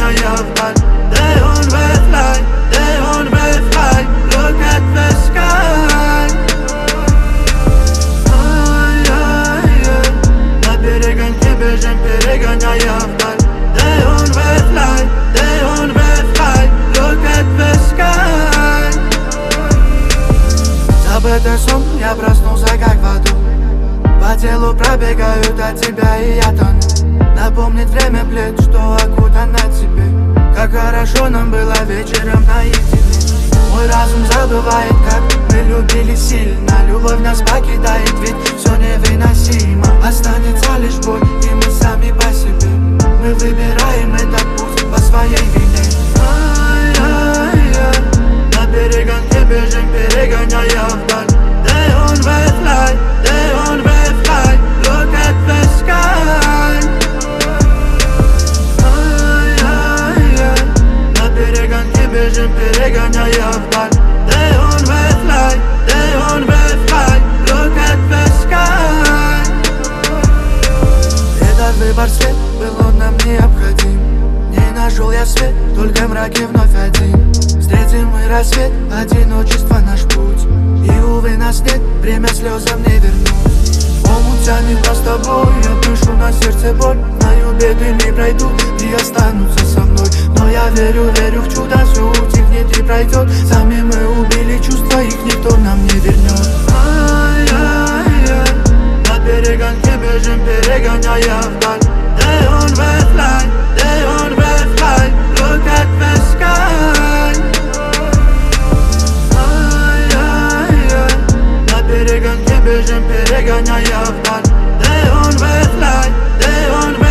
перегоняя вдаль. They on the fly, they on the fly, look at the sky. На перегонке бежим, перегоняя вдаль. They on the fly, they on the fly, look at the sky. Забытый сон, я проснулся как в аду. По телу пробегают от тебя и я тону. Напомнит время плед, что окутано тебе. Как хорошо нам было вечером наедине. Мой разум забывает, как мы любили сильно. Любовь нас покидает, ведь все невыносимо. Останется лишь боль, и мы сами по себе. Мы выбираем этот путь по своей вине. На перегонке бежим, перегоняя вдаль. They on the fly, they on the fly, look at the sky. На перегонке бежим, перегоняя вдаль. They on the fly, they on the fly, look at the sky. Этот выбор свет, был он нам необходим. Не нашел я свет, только мраки вновь один. Встретим мы рассвет, одиночество наш путь. И увы нас нет, время слезам не вернуть. Омут тянет нас с тобой, я дышу на сердце боль. Знаю, беды не пройдут и останутся со мной. Но я верю, верю в чудо, все утихнет и пройдет. Сами мы убили чувства, их никто нам не вернет. На перегонке бежим, перегоняя вдаль. They on the fly, they on the fly, look at the sky. На перегонке бежим, перегоняя вдаль. They on the fly, they on the